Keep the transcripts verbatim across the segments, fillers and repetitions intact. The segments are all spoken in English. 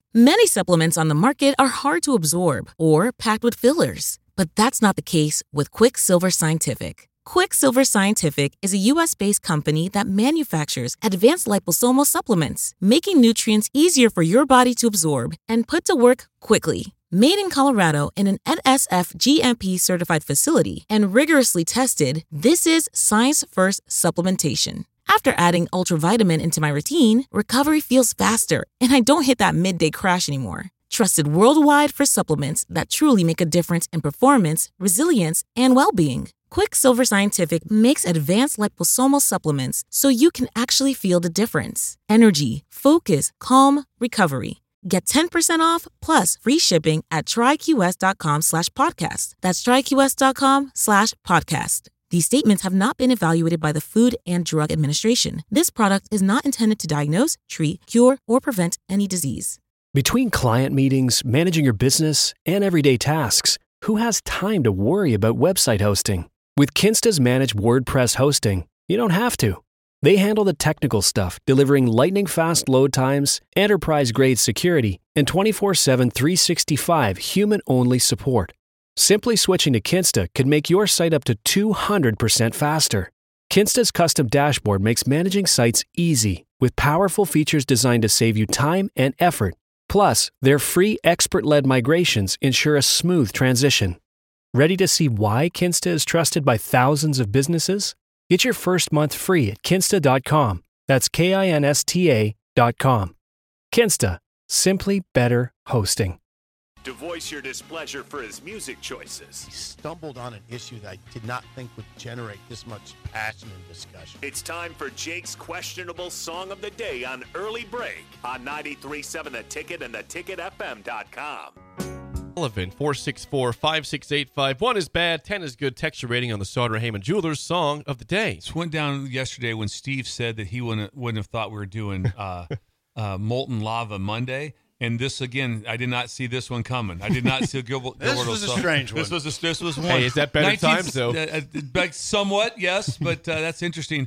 Many supplements on the market are hard to absorb or packed with fillers, but that's not the case with Quicksilver Scientific. Quicksilver Scientific is a U S-based company that manufactures advanced liposomal supplements, making nutrients easier for your body to absorb and put to work quickly. Made in Colorado in an N S F G M P-certified facility and rigorously tested, this is science-first supplementation. After adding Ultravitamin into my routine, recovery feels faster, and I don't hit that midday crash anymore. Trusted worldwide for supplements that truly make a difference in performance, resilience, and well-being. Quicksilver Scientific makes advanced liposomal supplements so you can actually feel the difference. Energy, focus, calm, recovery. Get ten percent off plus free shipping at tryqs.com slash podcast. That's tryqs.com slash podcast. These statements have not been evaluated by the Food and Drug Administration. This product is not intended to diagnose, treat, cure, or prevent any disease. Between client meetings, managing your business, and everyday tasks, who has time to worry about website hosting? With Kinsta's managed WordPress hosting, you don't have to. They handle the technical stuff, delivering lightning-fast load times, enterprise-grade security, and twenty-four seven, three sixty-five human-only support. Simply switching to Kinsta could make your site up to two hundred percent faster. Kinsta's custom dashboard makes managing sites easy, with powerful features designed to save you time and effort. Plus, their free expert-led migrations ensure a smooth transition. Ready to see why Kinsta is trusted by thousands of businesses? Get your first month free at kinsta dot com. That's K I N S T A dot com. Kinsta. Simply better hosting. To voice your displeasure for his music choices. He stumbled on an issue that I did not think would generate this much passion and discussion. It's time for Jake's questionable song of the day on Early Break on ninety-three point seven The Ticket and the ticket f m dot com. Relevant four six four, five six eight five. One is bad, ten is good. Texture rating on the Sauter Heyman Jewelers song of the day. This went down yesterday when Steve said that he wouldn't wouldn't have thought we were doing uh, uh, Molten Lava Monday. And this, again, I did not see this one coming. I did not see Gilbert. This was a strange one. This was a, this was one. Hey, is that better nineteen times, though? Uh, uh, somewhat, yes, but uh, that's interesting.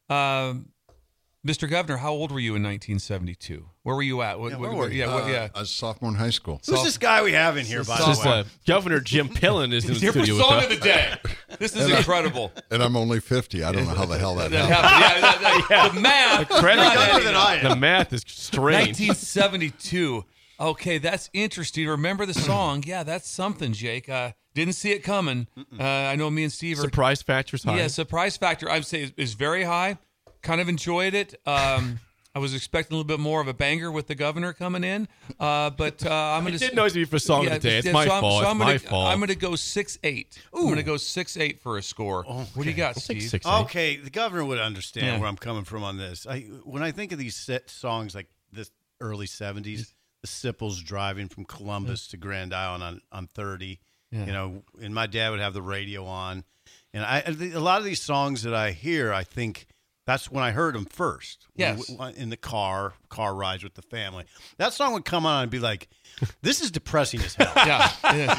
Um, Mister Governor, how old were you in nineteen seventy-two? Where were you at? What, Yeah, what, where were you? yeah, what, Uh, yeah. I was a sophomore in high school. Who's this guy we have in here, by This is, the way? uh, Governor Jim Pillen is in the Here for studio with song us. of the day. This is incredible. And I'm only fifty. I don't know how the hell that That happened. happened. Yeah, that, that, the math. credit- not Younger adding than up. I am. The math is strange. nineteen seventy-two. Okay, that's interesting. Remember the song? Yeah, that's something, Jake. Uh, didn't see it coming. Uh, I know me and Steve are. Surprise factor's high. Yeah, surprise factor, I would say, is, is very high. Kind of enjoyed it. Um, I was expecting a little bit more of a banger with the governor coming in, uh, but uh, I'm going It to. did noise me for song of the day. It's my so I'm, fault. So I'm It's gonna, my fault. I'm going to go six eight. I'm going to go six eight for a score. Oh, What do you got, I'll take Steve? six, eight. Okay, the governor would understand Yeah. where I'm coming from on this. I when I think of these set songs like the early seventies, the Sipples driving from Columbus to Grand Island on, on thirty, Yeah. you know, and my dad would have the radio on. And I a lot of these songs that I hear, I think that's when I heard them first. Yes. When- in the car, car rides with the family. That song would come on and be like, this is depressing as hell. Yeah. yeah.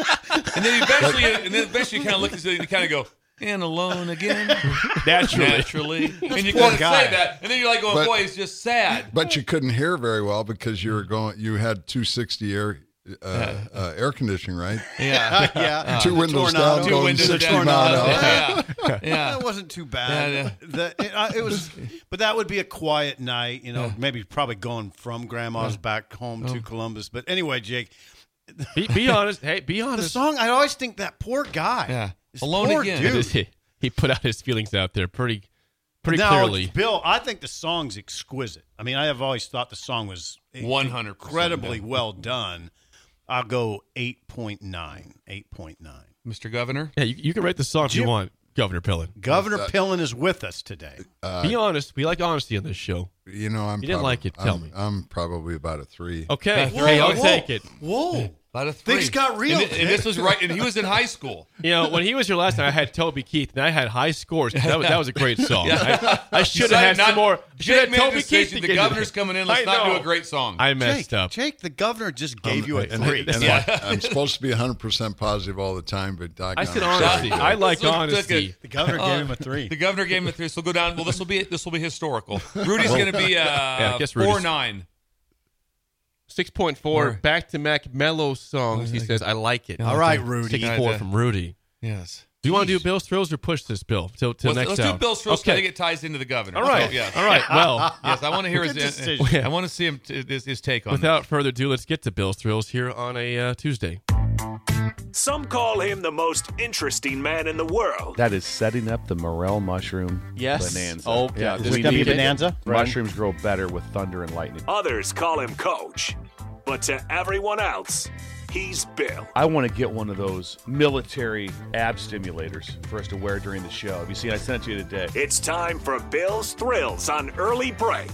and then eventually, and then eventually, you kind of look at it and you kind of go, "And alone again." Naturally. Naturally, and you Poor kind of guy. say that, and then you're like, "Going, But- boy, it's just sad." But you couldn't hear very well because you were going. You had two sixty air uh, uh, air conditioning, right? Yeah, yeah. Two The windows tornado. down, Two going windows sixty down. mile an hour. Yeah, yeah. That wasn't too bad. Yeah, yeah. The- it, uh, it was, but that would be a quiet night. You know, Yeah. maybe probably going from grandma's back home Oh. to Columbus. But anyway, Jake, Be, be honest. Hey, be the honest. song I always think that poor guy. Yeah. This Alone poor Again. dude. He, he put out his feelings out there pretty, pretty now, clearly. Bill, I think the song's exquisite. I mean, I have always thought the song was one hundred percent incredibly done. well done. I'll go eight point nine. eight point nine. Mister Governor. Yeah, you, you can write the song if you Jim- want, Governor Pillen. Governor Uh, Pillen is with us today. Uh, Be honest. We like honesty on this show. you know, I'm. You didn't prob- like it, tell I'm, me. I'm probably about a three. Okay. Whoa, Hey, I'll whoa, take it. Whoa. About a three. Things got real. And, th- and this was right, and he was in high school. You know, when he was here last time, I had Toby Keith, and I had high scores. That was, that was a great song. I, I should have had Decided some more. not- Should have Jake made a Toby Keith. decision. to The get governor's it. coming in. Let's I not do know. a great song. I messed Jake, up. Jake, the governor just gave you a and, three. and Yeah. I, I'm supposed to be one hundred percent positive all the time, but doggone I said it, I'm honesty. sorry. I like Let's look- look honesty. at- The governor Uh, gave him a three. The governor gave him a three. So we'll go down. Well, this will be this will be historical. Rudy's going to be uh, I guess four Rudy's- nine. six point four Or- back-to-back mellow songs. He says, I like it. All right, Rudy. six four from Rudy. Yes. Do you want to do Bill's Thrills or push this, Bill, till, till Let's, next let's hour? do Bill's Thrills. Okay. I think it ties into the governor. All right. So, yes. All right. Well, Yes, I want to hear Good his, decision. I want to see him t- his, his take on without further ado, let's get to Bill's Thrills here on a uh, Tuesday. Some call him the most interesting man in the world. That is setting up the morel mushroom Yes. bonanza. Oh, yeah. Is This we is gonna be need it. bonanza? Mushrooms grow better with thunder and lightning. Others call him Coach. But to everyone else, he's Bill. I want to get one of those military ab stimulators for us to wear during the show. Have you seen? I sent it to you today. It's time for Bill's Thrills on Early Break.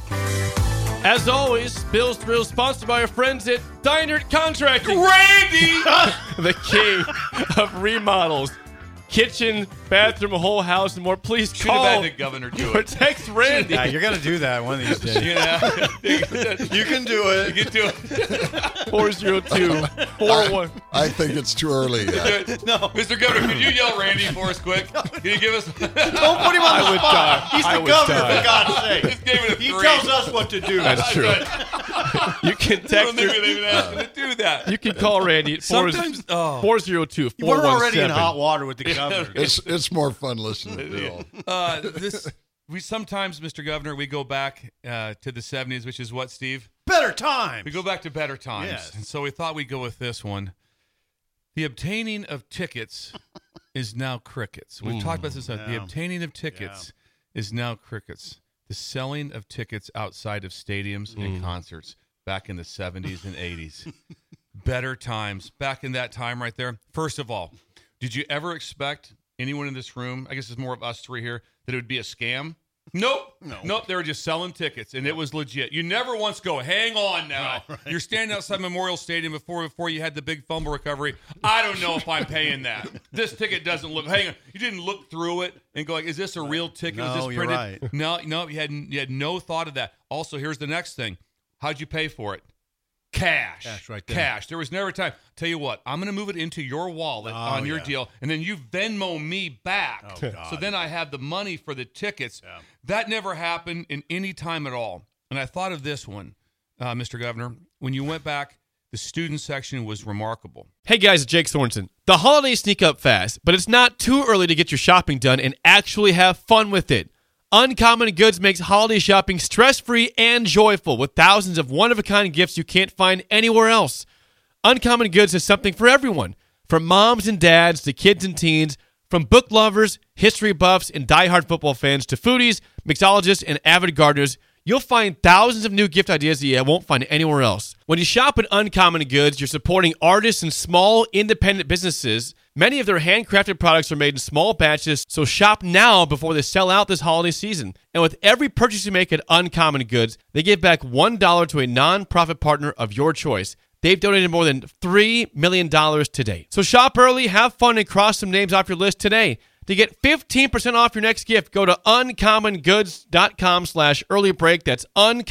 As always, Bill's Thrills sponsored by our friends at Deinert Contracting. Randy! The king of remodels. Kitchen, bathroom, whole house, and more. Please Should have call had the governor do or it. text Randy. Yeah, you're gonna do that one of these days. You know? You can do it. You can do it. four oh two, four one. I think it's too early yet. No. Mister Governor, could you yell Randy for us quick? Can you give us... Don't put him on I the would spot. die. He's the I would governor, die. for God's sake. Just gave it a He three. tells us what to do. That's true. You can I don't text think her. we even asked him to do that. You can call Randy at four Sometimes- oh. oh two, four one seven. We're already in hot water with the governor. It's it's more fun listening to Bill. Uh, this we sometimes, Mister Governor, we go back uh, to the seventies, which is what, Steve? Better times. We go back to better times, Yes. and so we thought we'd go with this one. The obtaining of tickets is now crickets. We've talked about this. uh, The yeah. obtaining of tickets is now crickets. The selling of tickets outside of stadiums and concerts back in the seventies and eighties. Better times. Back in that time right there. First of all, did you ever expect anyone in this room, I guess it's more of us three here, that it would be a scam? Nope. No. Nope. They were just selling tickets, and it was legit. You never once go, hang on now. Right, right. You're standing outside Memorial Stadium before before you had the big fumble recovery. I don't know if I'm paying that. This ticket doesn't look, hang on. You didn't look through it and go like, is this a real ticket? No, is this you're printed? right. No, no, you had, you had no thought of that. Also, here's the next thing. How'd you pay for it? Cash. Cash right there. Cash. There was never a time. Tell you what, I'm going to move it into your wallet Oh, on your yeah. deal, and then you Venmo me back. Oh, God. So then I have the money for the tickets. Yeah. That never happened in any time at all. And I thought of this one, uh, Mister Governor. When you went back, the student section was remarkable. Hey guys, it's Jake Sorensen. The holidays sneak up fast, but it's not too early to get your shopping done and actually have fun with it. Uncommon Goods makes holiday shopping stress-free and joyful with thousands of one-of-a-kind gifts you can't find anywhere else. Uncommon Goods has something for everyone, from moms and dads to kids and teens, from book lovers, history buffs, and diehard football fans to foodies, mixologists, and avid gardeners. You'll find thousands of new gift ideas that you won't find anywhere else. When you shop at Uncommon Goods, you're supporting artists and small, independent businesses. Many of their handcrafted products are made in small batches, so shop now before they sell out this holiday season. And with every purchase you make at Uncommon Goods, they give back one dollar to a non-profit partner of your choice. They've donated more than three million dollars to date. So shop early, have fun, and cross some names off your list today. To get fifteen percent off your next gift, go to uncommongoods.com slash early break. That's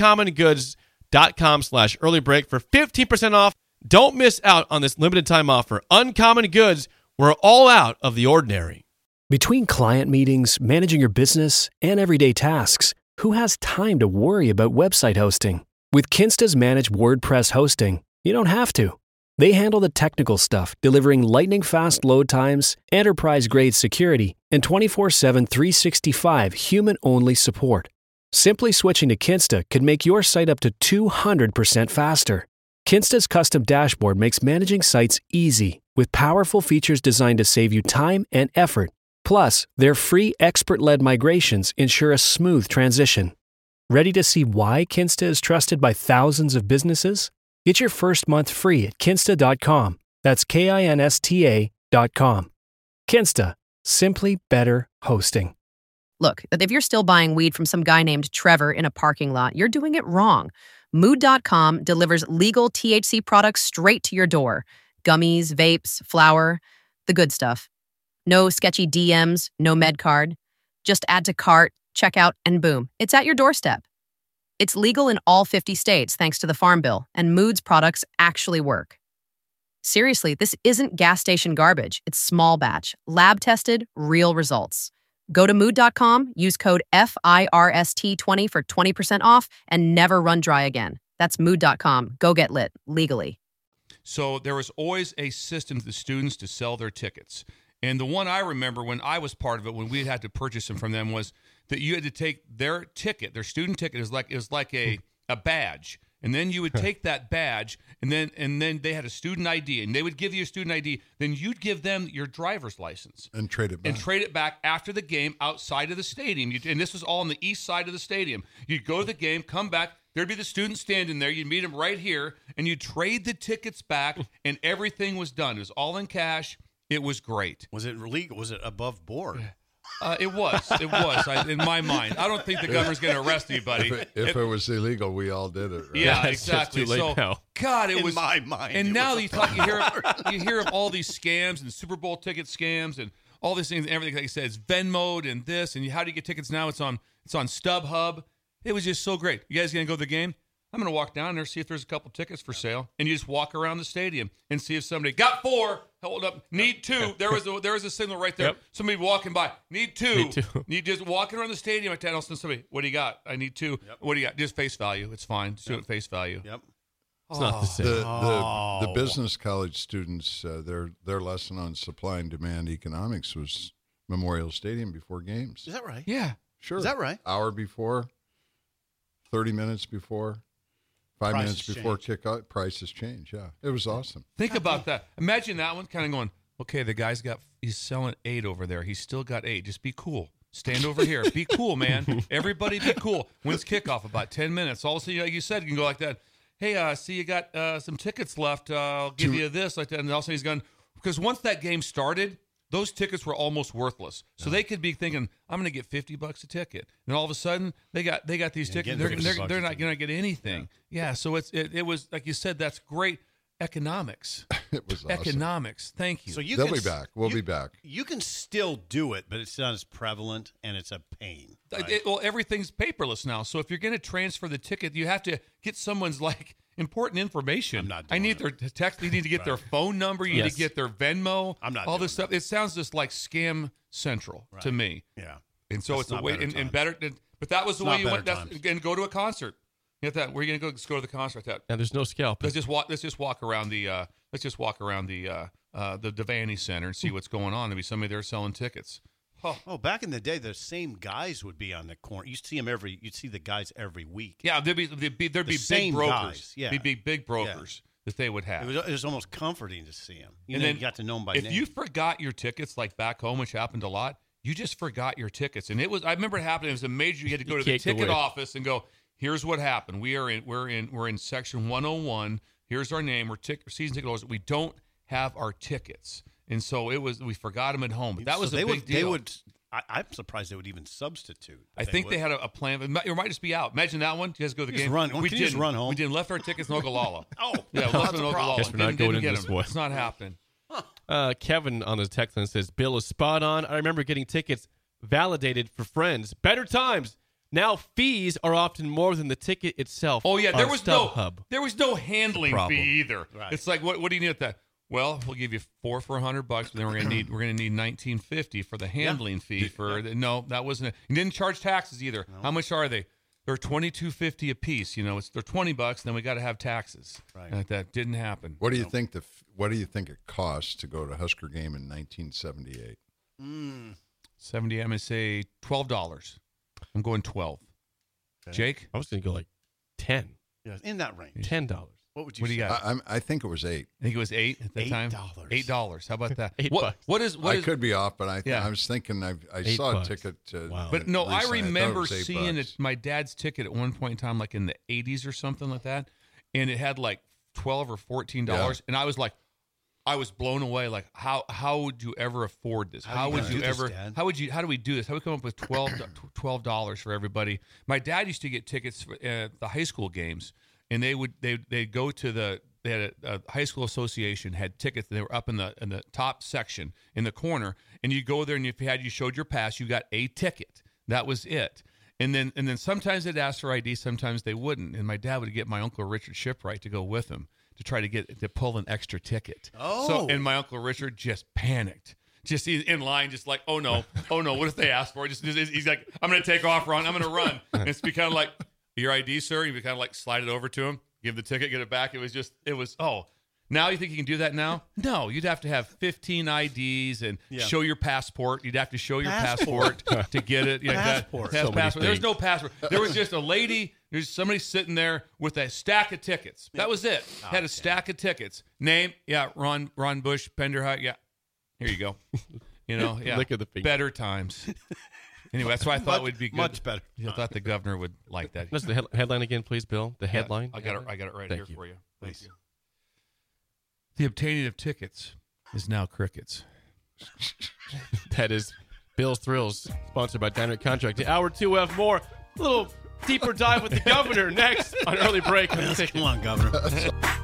uncommongoods.com slash early break for fifteen percent off. Don't miss out on this limited time offer. Uncommon Goods, we're all out of the ordinary. Between client meetings, managing your business, and everyday tasks, who has time to worry about website hosting? With Kinsta's managed WordPress hosting, you don't have to. They handle the technical stuff, delivering lightning-fast load times, enterprise-grade security, and twenty-four seven, three sixty-five human-only support. Simply switching to Kinsta could make your site up to two hundred percent faster. Kinsta's custom dashboard makes managing sites easy, with powerful features designed to save you time and effort. Plus, their free expert-led migrations ensure a smooth transition. Ready to see why Kinsta is trusted by thousands of businesses? Get your first month free at kinsta dot com. That's K I N S T A dot com. Kinsta. Simply better hosting. Look, if you're still buying weed from some guy named Trevor in a parking lot, you're doing it wrong. Mood dot com delivers legal T H C products straight to your door. Gummies, vapes, flour, the good stuff. No sketchy D Ms, no med card. Just add to cart, checkout, and boom, it's at your doorstep. It's legal in all fifty states thanks to the Farm Bill, and Mood's products actually work. Seriously, this isn't gas station garbage. It's small batch, lab-tested, real results. Go to mood dot com, use code F I R S T twenty for twenty percent off, and never run dry again. That's mood dot com. Go get lit legally. So there was always a system for the students to sell their tickets. And the one I remember when I was part of it, when we had to purchase them from them, was that you had to take their ticket, their student ticket, is like is like a, a badge. And then you would take that badge, and then and then they had a student I D, and they would give you a student I D. Then you'd give them your driver's license. And trade it back. And trade it back after the game outside of the stadium. You'd, and this was all on the east side of the stadium. You'd go to the game, come back. There'd be the student standing there. You'd meet him right here, and you'd trade the tickets back, and everything was done. It was all in cash. It was great. Was it legal? Was it above board? Uh, it was. It was. I, in my mind, I don't think the governor's going to arrest anybody. If, it, if it, it was illegal, we all did it. Right? Yeah, Yeah, exactly. it's too late so, now. God, it In was my mind, And it now was you talk, you hear, you hear of all these scams and Super Bowl ticket scams and all these things. And everything, like you said, it's Venmo'd and this. And how do you get tickets now? It's on. It's on StubHub. It was just so great. You guys going to go to the game? I'm going to walk down there, see if there's a couple tickets for sale, and you just walk around the stadium and see if somebody got four. Hold up, need two. There was a, there was a signal right there. Yep. Somebody walking by, need two. Need two. You just walking around the stadium at ten. All of a sudden, somebody, what do you got? I need two. Yep. What do you got? Just face value. It's fine. Just do it face value. Yep. It's not the same. The, the, Oh. the business college students, uh, their their lesson on supply and demand economics was Memorial Stadium before games. Is that right? Yeah. Sure. Is that right? Hour before, thirty minutes before, five Prices minutes before change. kickoff, prices change. Yeah, it was awesome. Think about that. Imagine that one kind of going, okay, the guy's got, he's selling eight over there. He's still got eight. Just be cool. Stand over here. Be cool, man. Everybody be cool. When's kickoff? About ten minutes. All of a sudden, like you said, you can go like that. Hey, uh, see, you got uh, some tickets left. Uh, I'll give Two- you this, like that. And all of a sudden he's gone, because once that game started, those tickets were almost worthless. So they could be thinking, I'm going to get fifty bucks a ticket. And all of a sudden, they got they got these Yeah, tickets. getting They're, fifty they're, bucks they're a not ticket. going to get anything. Yeah, so it's it, it was, like you said, that's great economics. It was awesome. Economics. Thank you. So you They'll can be s- back. We'll you- be back. You can still do it, but it's not as prevalent, and it's a pain. right? It- well, everything's paperless now. So if you're going to transfer the ticket, you have to get someone's like important information. I'm not I doing need their text. You need to get their phone number. You need Yes. to get their Venmo. I'm not all doing this stuff. that. It sounds just like scam central to Right. me. Yeah. And so That's it's a not way better and, and times. better. and- But that was the It's way not you went. better That's, times. and go to a concert. You get that? Where are you going to go? Just go to the concert. That. And there's no scalp. Let's just walk. Let's just walk around the. Uh, let's just walk around the uh, uh, the Devaney Center and see what's going on. There'll be somebody there selling tickets. Oh, Oh, back in the day, the same guys would be on the corner. You see them every. You'd see the guys every week. yeah. There'd be there'd be, there'd The be same big brokers. guys, yeah. Be big big brokers that they would have. It was, it was almost comforting to see them. You And know, then you got to know them by if name. you forgot your tickets, like back home, which happened a lot, you just forgot your tickets, and it was. I remember it happening. It was a major. You had to go You to the can't go ticket away. office and go. Here's what happened. We are in. We're in. We're in section one oh one. Here's our name. We're tick, season ticket holders. We don't have our tickets, and so it was. We forgot them at home. But that So was a they big would, deal. They would. I, I'm surprised they would even substitute. I think they would. had a, a plan. It might, it might just be out. Imagine that one. You guys go to the You just game. run- We can you just didn't run home? We didn't left our tickets in Ogallala. Oh, yeah, that's left them a in problem. Ogallala. Guess we're not Didn't, going didn't get into this them. one. It's not happening. Uh, Kevin on his text line says, Bill is spot on. I remember getting tickets validated for friends. Better times. Now fees are often more than the ticket itself. Oh yeah, there on was StubHub. no there was no handling problem. fee either. Right. It's like what what do you need at that? Well, we'll give you four for a hundred bucks, but then we're gonna need we're gonna need nineteen fifty for the handling fee for the, no, that wasn't it. You didn't charge taxes either. How much are they? They're twenty two fifty a piece. You know, it's they're twenty bucks. And then we got to have taxes. Right. Uh, that didn't happen. What do you think the f- What do you think it costs to go to a Husker game in nineteen seventy-eight? Seventy. I'm gonna say twelve dollars. I'm going twelve. Jake, I was going to go like ten. Yeah, in that range. ten dollars. What would you? what do you say? got? I, I'm, I think it was eight. I think it was eight at that Eight time. dollars. Eight dollars. How about that? Eight what, bucks. What is? What I is? could be off, but I th- Yeah. I was thinking I I Eight saw bucks. a ticket. To, Wow. But no, I recently. thought it remember was eight seeing bucks. it, my dad's ticket at one point in time, like in the eighties or something like that, and it had like twelve or fourteen dollars, and I was like, I was blown away. Like, how how would you ever afford this? How How, do you would guys you do this, ever? Dad? How would you? How do we do this? How do we come up with twelve dollars for everybody? My dad used to get tickets for uh, the high school games, and they would they they go to the. They had a, a high school association had tickets. They were up in the in the top section in the corner, and you go there, and if you had you showed your pass, you got a ticket. That was it. And then and then sometimes they'd ask for I D, sometimes they wouldn't. And my dad would get my uncle Richard Shipwright to go with him to try to get to pull an extra ticket. Oh. So and my uncle Richard just panicked. Just he's in line, just like, oh no, oh no, what if they ask for it? Just, just he's like, I'm going to take off, run, I'm going to run. And it's become like, your I D, sir. You kind of like slide it over to him, give the ticket, get it back. It was just, it was, oh, now you think you can do that now? No, you'd have to have fifteen I Ds and Yeah. show your passport. You'd have to show your Passport. passport, to get it. Yeah, Passport. That, So many passport. There was things. no passport. There was just a lady, there's somebody sitting there with a stack of tickets. That was it. Had a stack of tickets. Name, yeah, Ron Ron Bush, Penderhut, yeah. Here you go. You know, yeah. Lick of the finger. Better times. Anyway, that's why I thought Much- would be good. much better. I thought the governor would like that. That's the head- headline again, please, Bill. The Yeah, headline. I got it. I got it right Thank here you. for you. Thank you. The obtaining of tickets is now crickets. That is Bill's Thrills, sponsored by Dynamic Contracting. Hour two, we'll have more. A little deeper dive with the governor next on Early Break. on the Ticket. Come on, Governor.